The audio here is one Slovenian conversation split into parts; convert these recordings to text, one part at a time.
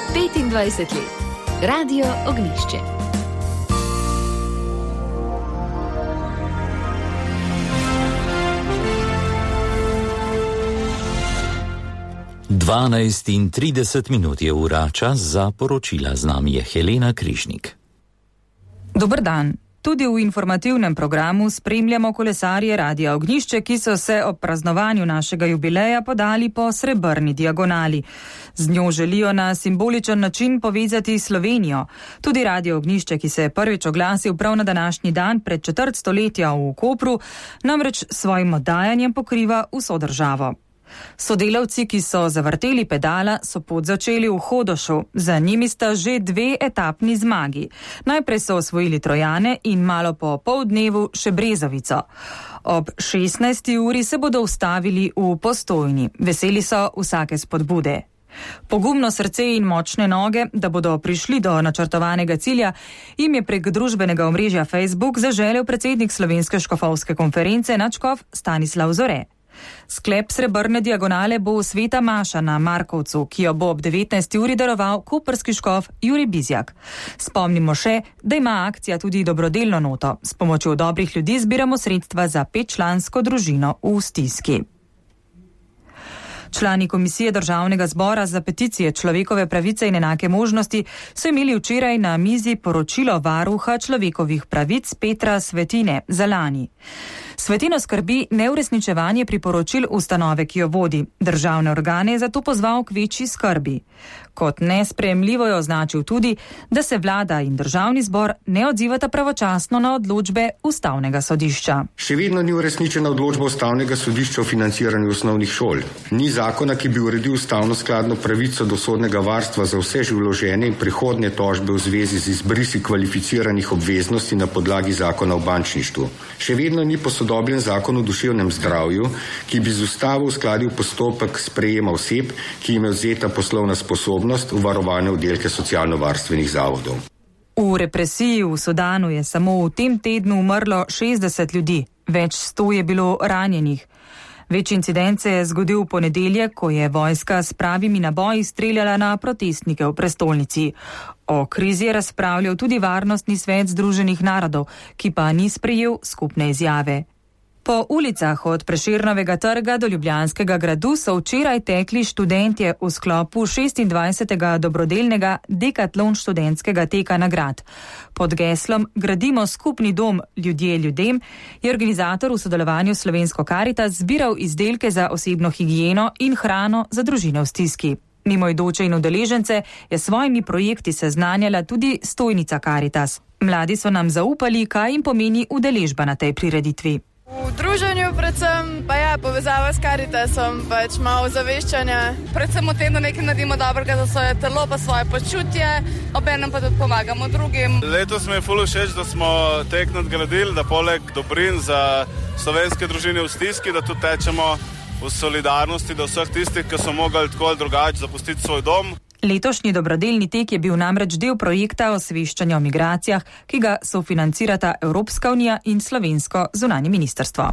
25 let. Radio Ognjišče. Dvanajst in 30 minut je ura, čas za poročila. Z nami je Helena Križnik. Dober dan. Tudi v informativnem programu spremljamo kolesarje Radia Ognjišče, ki so se ob praznovanju našega jubileja podali po srebrni diagonali. Z njo želijo na simboličen način povezati Slovenijo. Tudi Radio Ognjišče, ki se je prvič oglasil prav na današnji dan pred četrt stoletja v Kopru, namreč svojim oddajanjem pokriva vso državo. Sodelavci, ki so zavrteli pedala, so pot začeli v Hodošu. Za njimi sta že 2 etapni zmagi. Najprej so osvojili Trojane in malo po poldnevu še Brezovico. Ob 16. uri se bodo ustavili v Postojni. Veseli so vsake spodbude. Pogumno srce in močne noge, da bodo prišli do načrtovanega cilja, jim je prek družbenega omrežja Facebook zaželel predsednik Slovenske škofovske konference nadškof Stanislav Zore. Sklep srebrne diagonale bo sveta maša na Markovcu, ki jo bo ob 19. uri daroval koprski škof Jurij Bizjak. Spomnimo še, da ima akcija tudi dobrodelno noto. S pomočjo dobrih ljudi zbiramo sredstva za 5-člansko družino v stiski. Člani Komisije Državnega zbora za peticije, človekove pravice in enake možnosti so imeli včeraj na mizi poročilo varuha človekovih pravic Petra Svetine za lani. Svetino skrbi neuresničevanje priporočil ustanove, ki jo vodi. Državne organe je zato pozval k večji skrbi. Kot nesprejemljivo je označil tudi, da se vlada in državni zbor ne odzivata pravočasno na odločbe Ustavnega sodišča. Še vedno ni uresničena odločba Ustavnega sodišča o financiranju osnovnih šol. Ni zakona, ki bi uredil ustavno skladno pravico do sodnega varstva za vse že vložene in prihodnje tožbe v zvezi z izbrisi kvalificiranih obveznosti na podlagi zakona o bančništvu. Še vedno ni posodobljen zakon o duševnem zdravju, ki bi z ustavo uskladil postopek sprejema oseb, ki jim je odvzeta poslovna sposobnost v varovane oddelke socialno-varstvenih zavodov. V represiji v Sudanu je samo v tem tednu umrlo 60 ljudi, več 100 je bilo ranjenih. Večji incident se je zgodil v ponedeljek, ko je vojska s pravimi naboji streljala na protestnike v prestolnici. O krizi je razpravljal tudi Varnostni svet Združenih narodov, ki pa ni sprejel skupne izjave. Po ulicah od Prešernovega trga do Ljubljanskega gradu so včeraj tekli študentje v sklopu 26. dobrodelnega Dekatlon študentskega teka nagrad. Pod geslom Gradimo skupni dom ljudje ljudem je organizator v sodelovanju s Slovensko Karitas zbiral izdelke za osebno higieno in hrano za družine v stiski. Mimoidoče in udeležence je s svojimi projekti seznanjala tudi stojnica Karitas. Mladi so nam zaupali, kaj jim pomeni udeležba na tej prireditvi. V druženju predvsem pa je povezava s Karitasom, pač malo zaveščanja. Predvsem v tednu nekaj naredimo dobrega za svoje telo pa svoje počutje, obenem pa tudi pomagamo drugim. Letos mi je ful všeč, da smo tek nadgradili, da poleg dobrin za slovenske družine v stiski, da tudi tečemo v solidarnosti do vseh tistih, ki so mogli tako ali drugače zapustiti svoj dom. Letošnji dobrodelni tek je bil namreč del projekta osveščanja o migracijah, ki ga sofinancirata Evropska unija in Slovensko zunanje ministrstvo.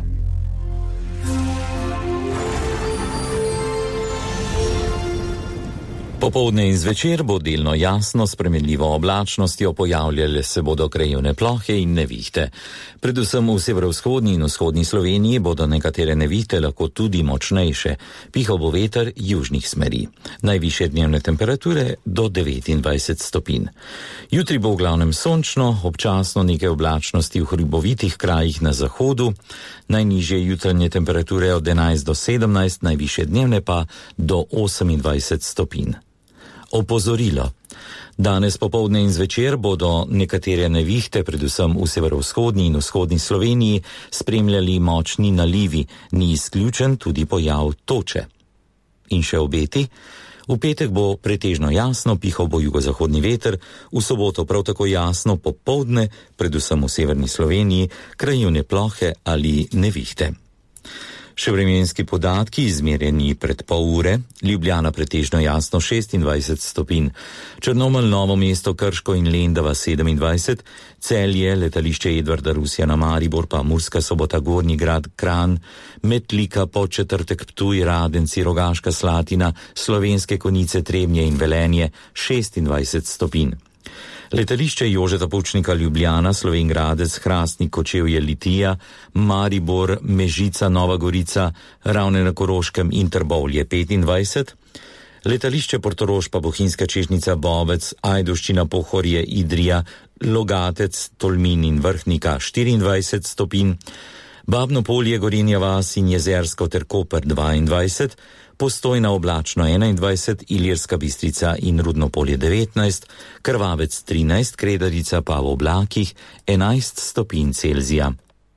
Popoldne in zvečer bo delno jasno, s spremenljivo oblačnostjo pojavljale se bodo krajevne plohe in nevihte. Predvsem v severovzhodni in vzhodni Sloveniji bodo nekatere nevihte lahko tudi močnejše. Pihal bo veter južnih smeri. Najvišje dnevne temperature do 29 stopinj. Jutri bo v glavnem sončno, občasno nekaj oblačnosti v hribovitih krajih na zahodu. Najnižje jutranje temperature od 11 do 17, najvišje dnevne pa do 28 stopinj. Opozorilo. Danes popoldne in zvečer bodo nekatere nevihte, predvsem v severovzhodni in vzhodni Sloveniji, spremljali močni nalivi, ni izključen tudi pojav toče. In še obeti. V petek bo pretežno jasno, pihal bo jugozahodni veter, v soboto prav tako jasno popoldne, predvsem v severni Sloveniji, krajevne plohe ali nevihte. Še vremenski podatki, izmerjeni pred pol ure, Ljubljana pretežno jasno 26 stopinj, Črnomelj, Novo mesto, Krško in Lendava 27, Celje, letališče Edvarda Rusjana, Maribor pa Murska Sobota, Gornji Grad, Kranj, Metlika, Podčetrtek, Ptuj, Radenci, Rogaška Slatina, Slovenske Konjice, Trebnje in Velenje 26 stopinj. Letališče Jožeta Pučnika, Ljubljana, Slovenj Gradec, Hrastnik, Kočevje, Litija, Maribor, Mežica, Nova Gorica, Ravne na Koroškem in Trbovlje 25, letališče Portorož pa Bohinjska Češnjica, Bovec, Ajdovščina, Pohorje, Idrija, Logatec, Tolmin in Vrhnika 24 stopinj, Babno Polje, Gorenja vas in Jezersko ter Koper 22, Postojna oblačno 21, Ilirska Bistrica in Rudno Polje 19, Krvavec 13, Kredarica pa v oblakih 11 stopinj Celzija.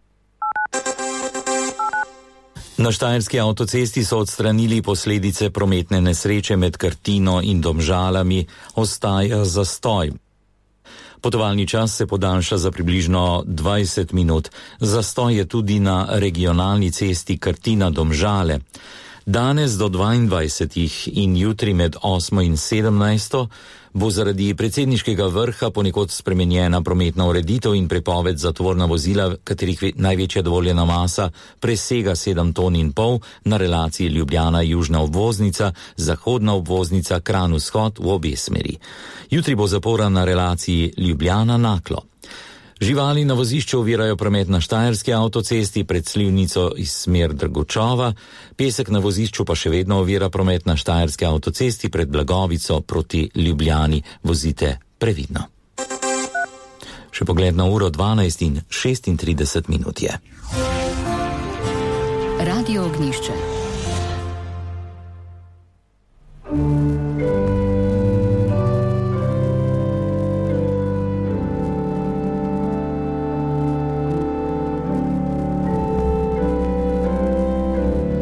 Na štajerski avtocesti so odstranili posledice prometne nesreče med Krtino in Domžalami, ostaja zastoj. Potovalni čas se podaljša za približno 20 minut. Zastoj je tudi na regionalni cesti Krtina-Domžale. Danes do 22 in jutri med 8 in 17 bo zaradi predsedniškega vrha ponekod spremenjena prometna ureditev in prepoved za tovorna vozila, katerih največja dovoljena masa presega 7,5 ton na relaciji Ljubljana-Južna obvoznica, Zahodna obvoznica, Kranj-Vzhod v obe smeri. Jutri bo zapora na relaciji Ljubljana-Naklo. Živali na vozišču ovirajo promet na štajerski avtocesti pred Slivnico iz smer Drgočova, pesek na vozišču pa še vedno ovira promet na štajerski avtocesti pred Blagovico proti Ljubljani. Vozite previdno. Še pogled na uro 12:36 je. Radio Ognjišče.